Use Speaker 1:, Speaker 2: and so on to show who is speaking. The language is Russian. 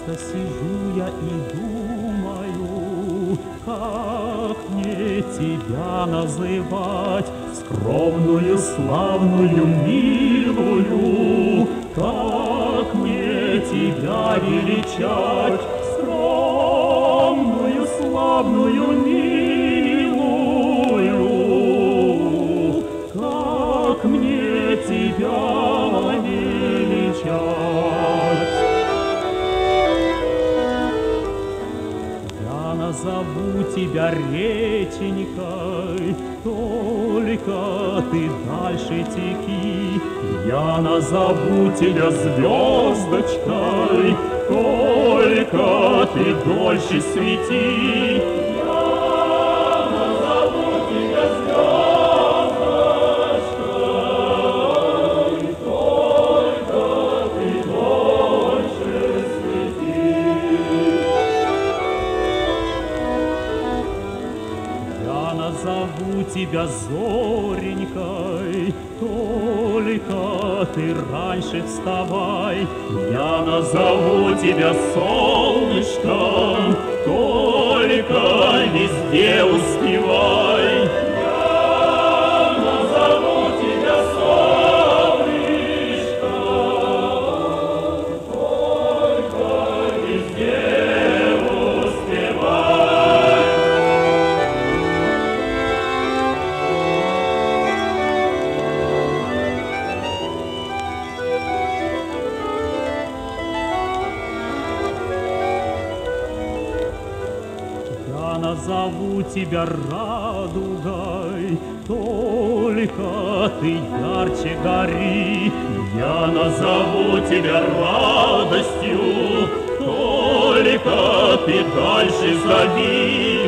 Speaker 1: Часто сижу я и думаю, как мне тебя называть, скромную, славную, милую, как мне тебя величать, скромную, славную, милую, как мне тебя величать. Я назову тебя реченькой, только ты дальше теки. Я назову тебя звездочкой, только ты дольше свети. Я назову тебя звездочкой, только ты дольше свети. Я назову тебя зоренькой, только ты раньше вставай. Я назову тебя солнышком, только везде успевай. Я назову тебя солнышком, только везде успевай. Я назову тебя радугой, только ты ярче гори. Я назову тебя радостью, только ты дальше зови.